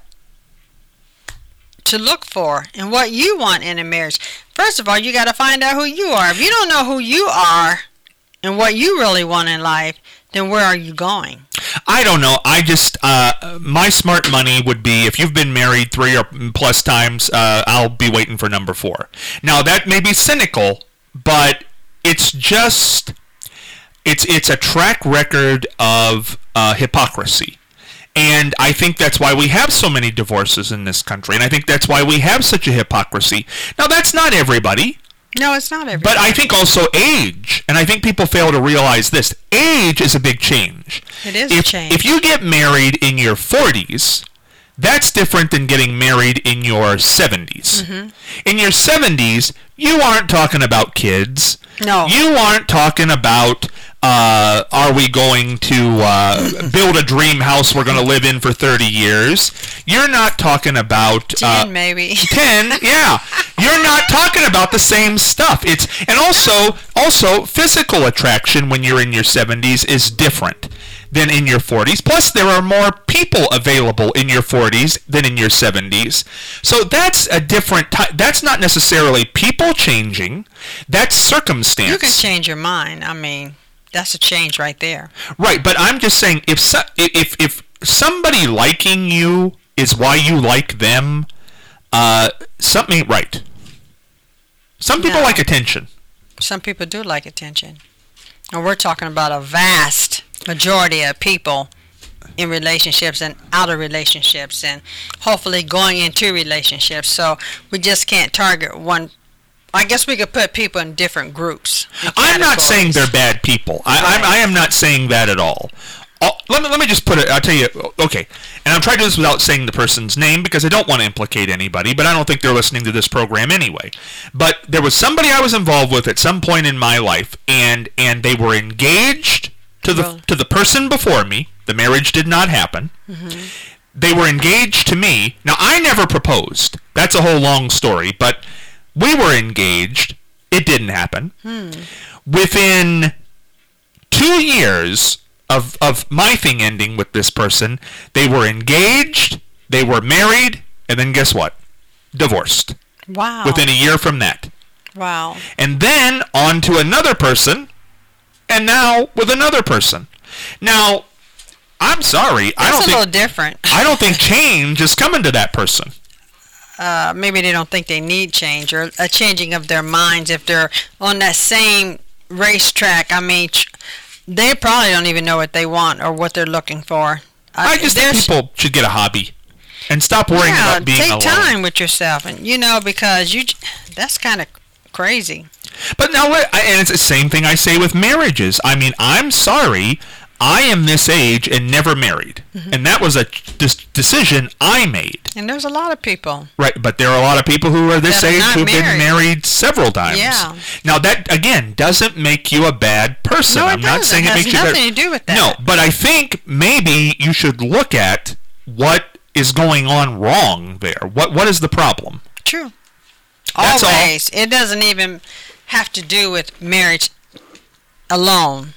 Speaker 3: to look for and what you want in a marriage. First of all, you got to find out who you are. If you don't know who you are and what you really want in life, then where are you going?
Speaker 2: I don't know. I just, uh, my smart money would be, if you've been married three or plus times, uh, I'll be waiting for number four. Now, that may be cynical, but it's just, it's it's a track record of uh, hypocrisy. And I think that's why we have so many divorces in this country, and I think that's why we have such a hypocrisy. Now, that's not everybody.
Speaker 3: No, it's not everybody.
Speaker 2: But I think also age, and I think people fail to realize this, age is a big change.
Speaker 3: It is
Speaker 2: if,
Speaker 3: a change.
Speaker 2: If you get married in your forties, that's different than getting married in your seventies.
Speaker 3: Mm-hmm.
Speaker 2: In your seventies, you aren't talking about kids.
Speaker 3: No.
Speaker 2: You aren't talking about, uh, are we going to uh, build a dream house we're going to live in for thirty years? You're not talking about...
Speaker 3: Ten,
Speaker 2: uh,
Speaker 3: maybe.
Speaker 2: ten, yeah. You're not talking about the same stuff. It's and also also physical attraction when you're in your seventies is different than in your forties. Plus, there are more people available in your forties than in your seventies. So that's a different type. That's not necessarily people changing. That's circumstance.
Speaker 3: You can change your mind. I mean, that's a change right there.
Speaker 2: Right, but I'm just saying, if so, if if somebody liking you is why you like them, uh, something ain't right. Some people
Speaker 3: No.
Speaker 2: like attention.
Speaker 3: Some people do like attention. And we're talking about a vast majority of people in relationships and out of relationships and hopefully going into relationships. So we just can't target one. I guess we could put people in different groups. and
Speaker 2: I'm not saying
Speaker 3: categories.
Speaker 2: they're bad people. I,
Speaker 3: Right.
Speaker 2: I, I am not saying that at all. Oh, let me let me just put it. I'll tell you. Okay, and I'm trying to do this without saying the person's name because I don't want to implicate anybody. But I don't think they're listening to this program anyway. But there was somebody I was involved with at some point in my life, and and they were engaged to the
Speaker 3: Well-
Speaker 2: to the person before me. The marriage did not happen.
Speaker 3: Mm-hmm.
Speaker 2: They were engaged to me. Now I never proposed. That's a whole long story. But we were engaged. It didn't happen.
Speaker 3: Hmm.
Speaker 2: Within two years of of my thing ending with this person, they were engaged, they were married, and then guess what? Divorced.
Speaker 3: Wow.
Speaker 2: Within a year from that.
Speaker 3: Wow.
Speaker 2: And then on to another person, and now with another person. Now, I'm sorry, I
Speaker 3: That's
Speaker 2: don't
Speaker 3: a
Speaker 2: think
Speaker 3: little different.
Speaker 2: I don't think change is coming to that person.
Speaker 3: Uh, maybe they don't think they need change or a changing of their minds if they're on that same racetrack. I mean, ch- they probably don't even know what they want or what they're looking for.
Speaker 2: I just think
Speaker 3: there's-
Speaker 2: people should get a hobby and stop worrying
Speaker 3: yeah,
Speaker 2: about being
Speaker 3: take
Speaker 2: alone.
Speaker 3: time with yourself, and you know, because you j- that's kind of crazy.
Speaker 2: But now, what- I- and it's the same thing I say with marriages. I mean, I'm sorry, I am this age and never married,
Speaker 3: Mm-hmm.
Speaker 2: and that was a dis- decision I made.
Speaker 3: And there's a lot of people.
Speaker 2: Right, but there are a lot of people who are this
Speaker 3: That are
Speaker 2: age
Speaker 3: not
Speaker 2: who've been
Speaker 3: married.
Speaker 2: married several times.
Speaker 3: Yeah.
Speaker 2: Now that again doesn't make you a bad person.
Speaker 3: No, it
Speaker 2: I'm not
Speaker 3: doesn't.
Speaker 2: saying
Speaker 3: It
Speaker 2: it
Speaker 3: has
Speaker 2: makes you
Speaker 3: nothing
Speaker 2: better.
Speaker 3: to do with that.
Speaker 2: No, but I think maybe you should look at what is going on wrong there. What what is the problem?
Speaker 3: True.
Speaker 2: That's all.
Speaker 3: Always. It doesn't even have to do with marriage alone.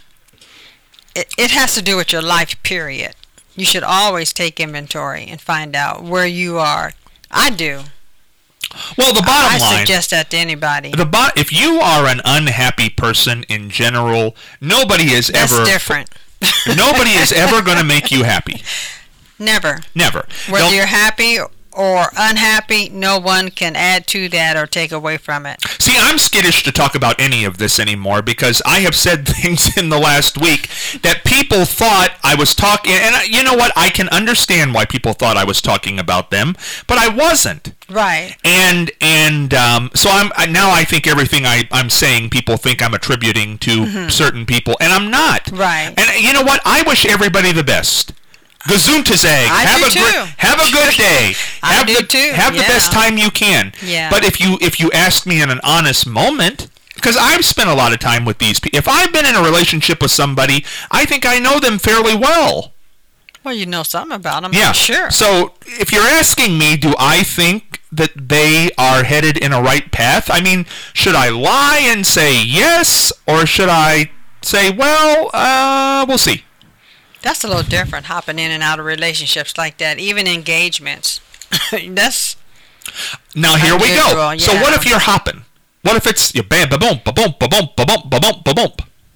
Speaker 3: It, it has to do with your life, period. You should always take inventory and find out where you are. I do.
Speaker 2: Well, the bottom
Speaker 3: I
Speaker 2: line.
Speaker 3: suggest that to anybody.
Speaker 2: The bo- if you are an unhappy person in general, nobody is
Speaker 3: That's
Speaker 2: ever
Speaker 3: different.
Speaker 2: nobody is ever going to make you happy.
Speaker 3: Never.
Speaker 2: Never.
Speaker 3: Whether
Speaker 2: Don't-
Speaker 3: you're happy or unhappy, no one can add to that or take away from it.
Speaker 2: See, I'm skittish to talk about any of this anymore because I have said things in the last week that people thought I was talking, and I- you know what? I can understand why people thought I was talking about them, but I wasn't.
Speaker 3: Right.
Speaker 2: And and um, so I'm I, now I think everything I, I'm saying people think I'm attributing to certain people, and I'm not.
Speaker 3: Mm-hmm. Right.
Speaker 2: And you know what? I wish everybody the best. Gesundtag.
Speaker 3: I
Speaker 2: have
Speaker 3: do
Speaker 2: a gr-
Speaker 3: too.
Speaker 2: have a good day.
Speaker 3: I
Speaker 2: have
Speaker 3: do
Speaker 2: the,
Speaker 3: too,
Speaker 2: Have the
Speaker 3: yeah.
Speaker 2: best time you can.
Speaker 3: Yeah.
Speaker 2: But if you if you ask me in an honest moment, because I've spent a lot of time with these people. If I've been in a relationship with somebody, I think I know them fairly well.
Speaker 3: Well, you know something about them.
Speaker 2: Yeah.
Speaker 3: Sure.
Speaker 2: So if you're asking me, do I think that they are headed in a right path? I mean, should I lie and say yes, or should I say, well, uh, we'll see?
Speaker 3: That's a little different, hopping in and out of relationships like that, even engagements. That's
Speaker 2: Now here we go.
Speaker 3: Unusual,
Speaker 2: So
Speaker 3: yeah.
Speaker 2: what if you're hopping? What if it's you bam ba boom ba boom ba boom ba boom ba boom ba boom?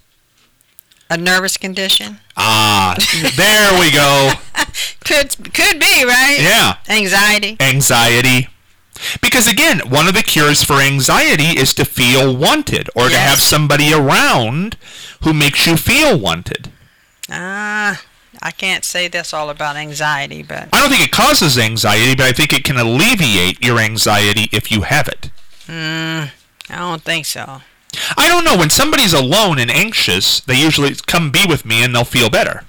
Speaker 3: a nervous condition.
Speaker 2: Ah, there we go.
Speaker 3: Could could be, right?
Speaker 2: Yeah.
Speaker 3: Anxiety.
Speaker 2: Anxiety. Because again, one of the cures for anxiety is to feel wanted or to
Speaker 3: Yes.
Speaker 2: have somebody around who makes you feel wanted.
Speaker 3: Ah, I can't say that's all about anxiety, but
Speaker 2: I don't think it causes anxiety, but I think it can alleviate your anxiety if you have it.
Speaker 3: mm, I don't think so.
Speaker 2: I don't know. When somebody's alone and anxious, they usually come be with me and they'll feel better.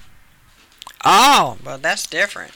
Speaker 3: Oh, well, that's different.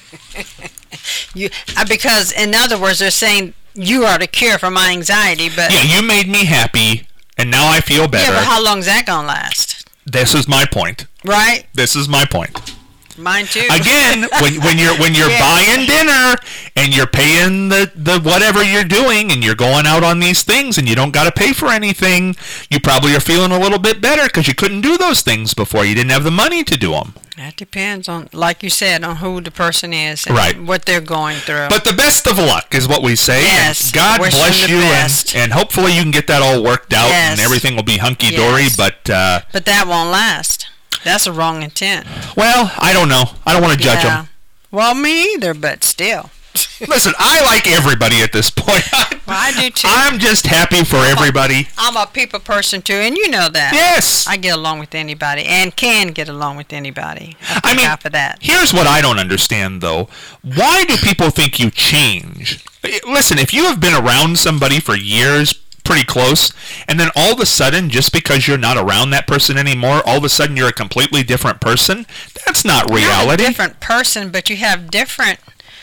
Speaker 3: you uh, because in other words, they're saying you are the cure for my anxiety, but
Speaker 2: Yeah, you made me happy, and now I feel better.
Speaker 3: yeah, but how long's that gonna last?
Speaker 2: This is my point.
Speaker 3: Right?
Speaker 2: This is my point.
Speaker 3: Mine too.
Speaker 2: Again, when when you're when you're
Speaker 3: Yes.
Speaker 2: buying dinner and you're paying the, the whatever you're doing and you're going out on these things and you don't got to pay for anything, you probably are feeling a little bit better because you couldn't do those things before. You didn't have the money to do them.
Speaker 3: That depends on, like you said, on who the person is and
Speaker 2: Right.
Speaker 3: what they're going through.
Speaker 2: But the best of luck is what we say.
Speaker 3: Yes,
Speaker 2: And God
Speaker 3: wish
Speaker 2: bless
Speaker 3: them the
Speaker 2: you, and,
Speaker 3: best.
Speaker 2: and hopefully you can get that all worked out and
Speaker 3: Yes.
Speaker 2: everything will be hunky dory.
Speaker 3: Yes.
Speaker 2: But uh,
Speaker 3: but that won't last. That's a wrong intent.
Speaker 2: well, I don't know. I don't want to judge
Speaker 3: yeah.
Speaker 2: them.
Speaker 3: Well, me either, but still.
Speaker 2: Listen, I like everybody at this point.
Speaker 3: Well, I do too.
Speaker 2: I'm just happy for everybody.
Speaker 3: I'm a people person too, and you know that.
Speaker 2: Yes.
Speaker 3: I get along with anybody and can get along with anybody. I,
Speaker 2: I
Speaker 3: thank
Speaker 2: mean,
Speaker 3: God for that.
Speaker 2: Here's what I don't understand, though. Why do people think you change? Listen, if you have been around somebody for years, pretty close, and then all of a sudden, just because you're not around that person anymore, all of a sudden you're a completely different person, that's not
Speaker 3: You're not
Speaker 2: reality.
Speaker 3: a different person, but you have different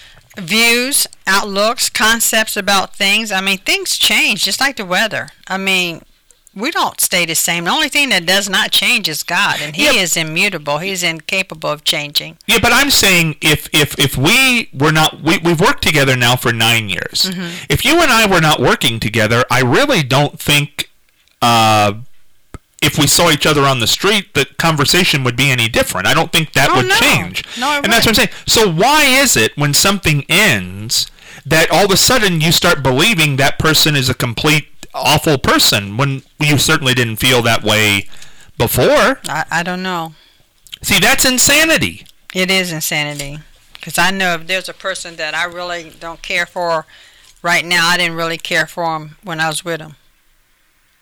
Speaker 3: views, outlooks, concepts about things. I mean, things change, just like the weather. I mean, we don't stay the same. The only thing that does not change is God, and He
Speaker 2: Yep.
Speaker 3: is immutable. He's incapable of changing.
Speaker 2: Yeah, but I'm saying if if if we were not we we've worked together now for nine years.
Speaker 3: Mm-hmm.
Speaker 2: If you and I were not working together, I really don't think uh, if we saw each other on the street, the conversation would be any different. I don't think that
Speaker 3: Oh,
Speaker 2: would
Speaker 3: no.
Speaker 2: change.
Speaker 3: No, it
Speaker 2: and that's what I'm saying. So why is it when something ends that all of a sudden you start believing that person is a complete awful person when you certainly didn't feel that way before?
Speaker 3: I, I don't know.
Speaker 2: See, that's insanity.
Speaker 3: It is insanity. Because I know if there's a person that I really don't care for right now, I didn't really care for him when I was with him.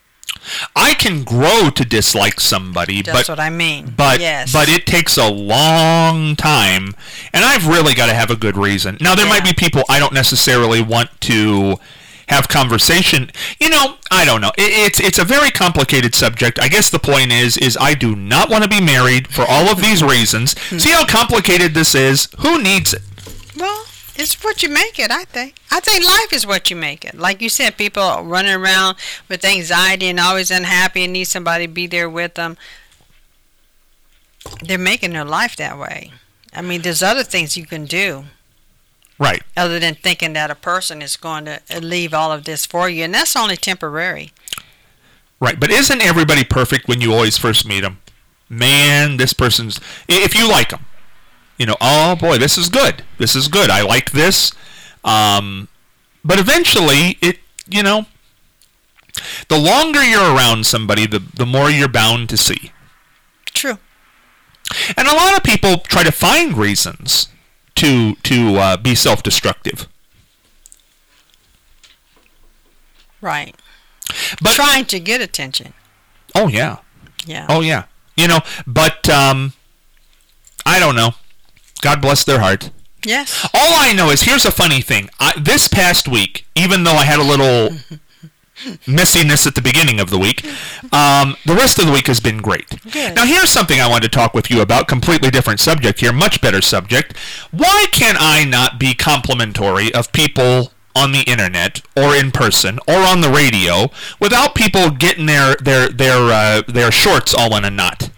Speaker 2: I can grow to dislike somebody,
Speaker 3: That's
Speaker 2: but
Speaker 3: what I mean.
Speaker 2: but
Speaker 3: yes.
Speaker 2: but it takes a long time, and I've really got to have a good reason. Now there
Speaker 3: Yeah.
Speaker 2: might be people I don't necessarily want to have conversation. You know, I don't know. It, it's it's a very complicated subject. I guess the point is is I do not want to be married for all of these reasons. See how complicated this is? Who needs it?
Speaker 3: Well, it's what you make it, I think. I think life is what you make it. Like you said, people are running around with anxiety and always unhappy and need somebody to be there with them. They're making their life that way. I mean, there's other things you can do
Speaker 2: Right.
Speaker 3: other than thinking that a person is going to leave all of this for you, and that's only temporary.
Speaker 2: Right. But isn't everybody perfect when you always first meet them? Man, this person's... If you like them. You know, oh boy, this is good. This is good. I like this. Um, but eventually, it, you know, the longer you're around somebody, the, the more you're bound to see.
Speaker 3: True.
Speaker 2: And a lot of people try to find reasons to to uh, be self-destructive.
Speaker 3: Right.
Speaker 2: But
Speaker 3: Trying to get attention.
Speaker 2: oh yeah,
Speaker 3: Yeah.
Speaker 2: oh yeah. You know, but um, I don't know. God bless their heart.
Speaker 3: Yes.
Speaker 2: All I know is here's a funny thing. I, this past week, even though I had a little messiness at the beginning of the week, um, the rest of the week has been great.
Speaker 3: Good.
Speaker 2: Now here's something I wanted to talk with you about. Completely different subject here, much better subject. Why can I not be complimentary of people on the internet or in person or on the radio without people getting their their their uh, their shorts all in a knot?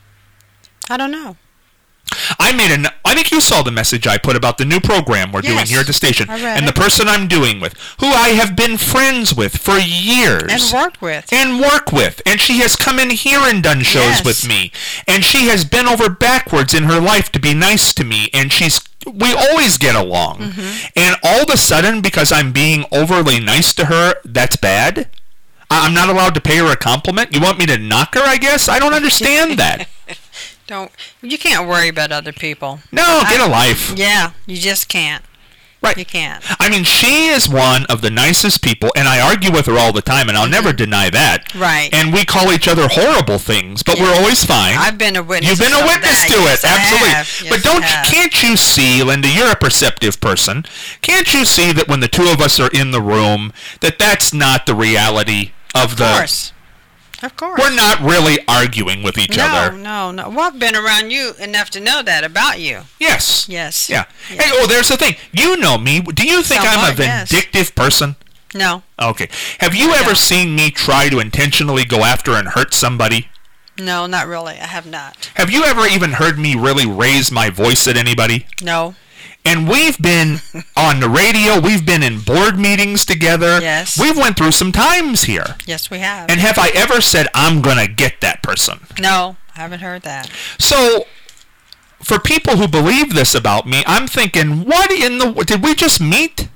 Speaker 3: I don't know.
Speaker 2: I made an. I think you saw the message I put about the new program we're doing
Speaker 3: Yes,
Speaker 2: here at the station,
Speaker 3: I read
Speaker 2: and the
Speaker 3: it.
Speaker 2: person I'm doing with, who I have been friends with for years,
Speaker 3: And worked with.
Speaker 2: and work with, and she has come in here and done shows
Speaker 3: Yes.
Speaker 2: with me, and she has been over backwards in her life to be nice to me, and she's. We always get along,
Speaker 3: Mm-hmm.
Speaker 2: and all of a sudden, because I'm being overly nice to her, that's bad. I- I'm not allowed to pay her a compliment. You want me to knock her? I guess I don't understand that.
Speaker 3: Don't. You can't worry about other people.
Speaker 2: No, get a life.
Speaker 3: Yeah, you just can't.
Speaker 2: Right.
Speaker 3: You can't.
Speaker 2: I mean, she is one of the nicest people, and I argue with her all the time, and I'll never deny that.
Speaker 3: Right.
Speaker 2: And we call each other horrible things, but we're always fine.
Speaker 3: I've been a witness.
Speaker 2: You've been
Speaker 3: to
Speaker 2: a
Speaker 3: some of
Speaker 2: witness
Speaker 3: that.
Speaker 2: to
Speaker 3: Yes,
Speaker 2: it,
Speaker 3: I
Speaker 2: absolutely.
Speaker 3: have. Yes,
Speaker 2: but don't
Speaker 3: I have.
Speaker 2: can't you see, Linda? You're a perceptive person. Can't you see that when the two of us are in the room, that that's not the reality of,
Speaker 3: Of
Speaker 2: the?
Speaker 3: course. Of course.
Speaker 2: We're not really arguing with each
Speaker 3: no,
Speaker 2: other.
Speaker 3: No, no, Well, I've been around you enough to know that about you.
Speaker 2: Yes.
Speaker 3: Yes.
Speaker 2: Yeah.
Speaker 3: Yeah.
Speaker 2: Hey, oh, there's the thing. You know me. Do you think I'm a
Speaker 3: Somewhat, yes.
Speaker 2: vindictive person?
Speaker 3: No.
Speaker 2: Okay. Have you ever
Speaker 3: No.
Speaker 2: seen me try to intentionally go after and hurt somebody?
Speaker 3: No, not really. I have not.
Speaker 2: Have you ever even heard me really raise my voice at anybody?
Speaker 3: No.
Speaker 2: And we've been on the radio, we've been in board meetings together.
Speaker 3: Yes.
Speaker 2: We've went through some times here.
Speaker 3: Yes, we have.
Speaker 2: And have I ever said, I'm going to get that person?
Speaker 3: no, I haven't heard that.
Speaker 2: So, for people who believe this about me, I'm thinking, what in the... Did we just meet?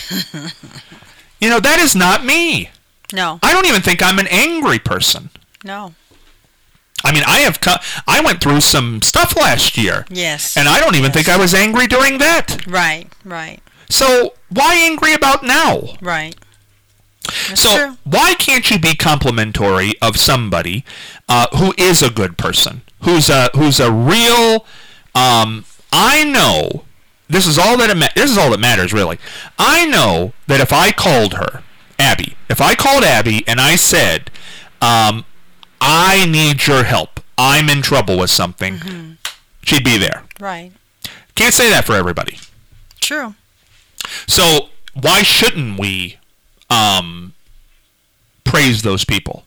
Speaker 2: You know, that is not me.
Speaker 3: No.
Speaker 2: I don't even think I'm an angry person.
Speaker 3: No.
Speaker 2: I mean, I have co- I went through some stuff last year,
Speaker 3: Yes.
Speaker 2: and I don't even
Speaker 3: Yes.
Speaker 2: think I was angry during that.
Speaker 3: Right, right,
Speaker 2: So why angry about now?
Speaker 3: right. That's
Speaker 2: So
Speaker 3: true.
Speaker 2: why can't you be complimentary of somebody uh, who is a good person, who's a who's a real? Um, I know this is all that it ma- this is all that matters really. I know that if I called her, Abby, if I called Abby and I said, um, I need your help. I'm in trouble with something.
Speaker 3: Mm-hmm.
Speaker 2: She'd be there.
Speaker 3: Right.
Speaker 2: Can't say that for everybody.
Speaker 3: True.
Speaker 2: So why shouldn't we um, praise those people?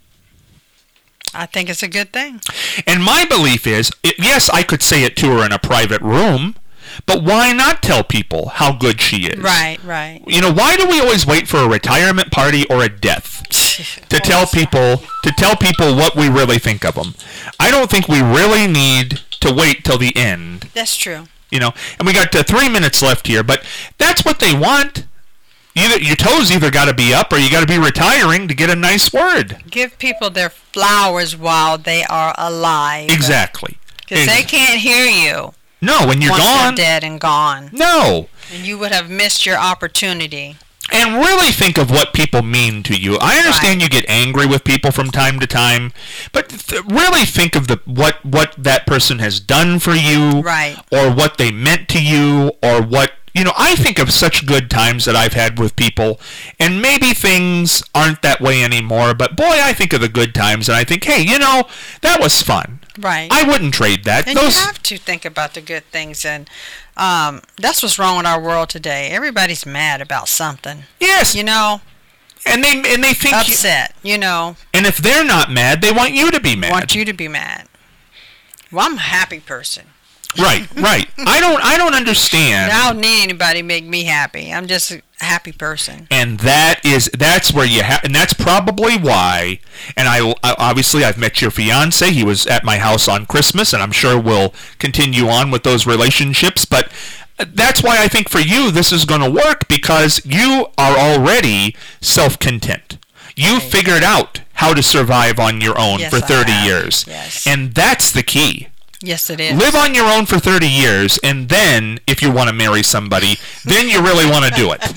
Speaker 3: I think it's a good thing.
Speaker 2: And my belief is, it, yes, I could say it to her in a private room, but why not tell people how good she is?
Speaker 3: Right, right.
Speaker 2: You know, why do we always wait for a retirement party or a death to tell people to tell people what we really think of them? I don't think we really need to wait till the end.
Speaker 3: That's true.
Speaker 2: You know, and we got uh, three minutes left here, but that's what they want. Either your toes either got to be up or you got to be retiring to get a nice word.
Speaker 3: Give people their flowers while they are alive.
Speaker 2: Exactly.
Speaker 3: Because they can't hear you
Speaker 2: No, when you're
Speaker 3: once
Speaker 2: gone.
Speaker 3: they're dead and gone.
Speaker 2: No.
Speaker 3: And you would have missed your opportunity.
Speaker 2: and really think of what people mean to you. I understand
Speaker 3: Right.
Speaker 2: you get angry with people from time to time, but th- really think of the what what that person has done for you,
Speaker 3: Right.
Speaker 2: or what they meant to you, or what you know. I think of such good times that I've had with people, and maybe things aren't that way anymore. But boy, I think of the good times, and I think, hey, you know, that was fun.
Speaker 3: Right.
Speaker 2: I wouldn't trade that.
Speaker 3: And
Speaker 2: Those
Speaker 3: you have to think about the good things, and um, that's what's wrong with our world today. Everybody's mad about something,
Speaker 2: yes,
Speaker 3: you know,
Speaker 2: and they and they think, you,
Speaker 3: upset, you know,
Speaker 2: and if they're not mad, they want you to be mad.
Speaker 3: want you to be mad. Well, I'm a happy person.
Speaker 2: Right, right. I don't I don't understand.
Speaker 3: I don't need anybody to make me happy. I'm just a happy person.
Speaker 2: And that is that's where you have, and that's probably why. And I I- obviously I've met your fiance. He was at my house on Christmas, and I'm sure we'll continue on with those relationships. But that's why I think for you this is going to work, because you are already self-content. You figured out how to survive on your own
Speaker 3: Yes,
Speaker 2: for
Speaker 3: I
Speaker 2: thirty
Speaker 3: have.
Speaker 2: years,
Speaker 3: Yes.
Speaker 2: and that's the key.
Speaker 3: Yes, it is.
Speaker 2: Live on your own for thirty years, and then, if you want to marry somebody, then you really want to do it.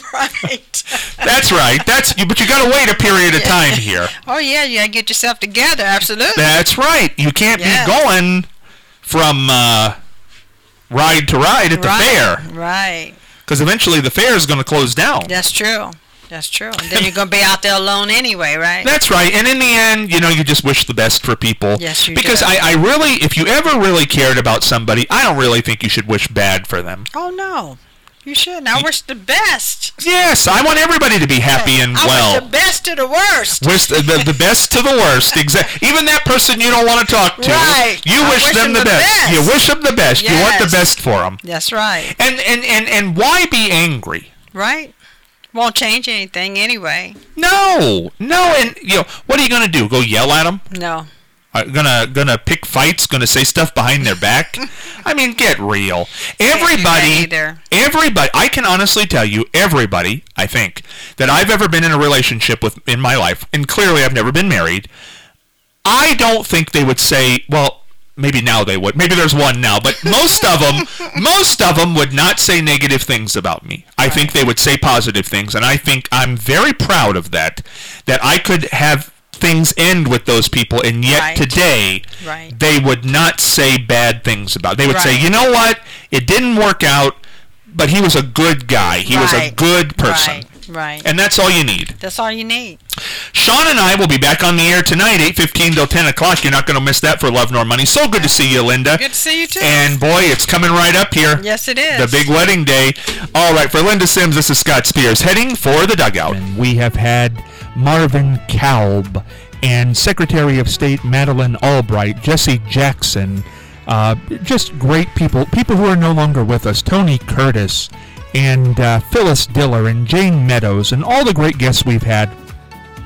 Speaker 3: Right.
Speaker 2: That's right. That's you, but you got to wait a period of time here.
Speaker 3: Oh, yeah, you got to get yourself together. Absolutely.
Speaker 2: That's right. You can't
Speaker 3: Yes.
Speaker 2: be going from uh, ride to ride at the
Speaker 3: right.
Speaker 2: fair,
Speaker 3: Right.
Speaker 2: because eventually the fair is going to close down.
Speaker 3: That's true. That's true. And then you're going to be out there alone anyway, right?
Speaker 2: That's right. And in the end, you know, you just wish the best for people.
Speaker 3: Yes, you
Speaker 2: Because
Speaker 3: do.
Speaker 2: I, I really, if you ever really cared about somebody, I don't really think you should wish bad for them.
Speaker 3: Oh, no. You shouldn't. I wish the best.
Speaker 2: Yes, I want everybody to be happy and
Speaker 3: I
Speaker 2: well.
Speaker 3: wish the best to the worst.
Speaker 2: Wish the, the, the best to the worst. Exactly. Even that person you don't want to talk to.
Speaker 3: Right.
Speaker 2: You
Speaker 3: I
Speaker 2: wish,
Speaker 3: wish
Speaker 2: them
Speaker 3: them
Speaker 2: the
Speaker 3: the
Speaker 2: best.
Speaker 3: best.
Speaker 2: You wish them the best. You want the
Speaker 3: Yes.
Speaker 2: best for them.
Speaker 3: That's right.
Speaker 2: And, and, and, and why be angry?
Speaker 3: Right? Won't change anything anyway.
Speaker 2: No. No. And, you know, what are you going to do? Go yell at them?
Speaker 3: No.
Speaker 2: Uh, gonna gonna pick fights? Gonna say stuff behind their back? I mean, get real. Everybody,
Speaker 3: either.
Speaker 2: everybody. I can honestly tell you, everybody. I think that I've ever been in a relationship with in my life, and clearly I've never been married. I don't think they would say, well, maybe now they would. Maybe there's one now, but most of them, most of them would not say negative things about me. I think they would say positive things, and I think I'm very proud of that. That I could have things end with those people, and yet
Speaker 3: Right.
Speaker 2: today
Speaker 3: Right.
Speaker 2: they would not say bad things about. They would say,
Speaker 3: Right.
Speaker 2: you know what, it didn't work out, but he was a good guy. He was a
Speaker 3: Right.
Speaker 2: good person,
Speaker 3: Right. Right.
Speaker 2: and that's all you need.
Speaker 3: That's all you need.
Speaker 2: Sean and I will be back on the air tonight, eight fifteen till ten o'clock. You're not going to miss that for Love Nor Money. So good to see you, Linda.
Speaker 3: Good to see you, too.
Speaker 2: And boy, it's coming right up here.
Speaker 3: Yes, it is.
Speaker 2: The big wedding day. All right, for Linda Sims, this is Scott Spears heading for the dugout. And we have had Marvin Kalb and Secretary of State Madeleine Albright, Jesse Jackson, uh, just great people, people who are no longer with us, Tony Curtis, and uh, Phyllis Diller, and Jane Meadows, and all the great guests we've had.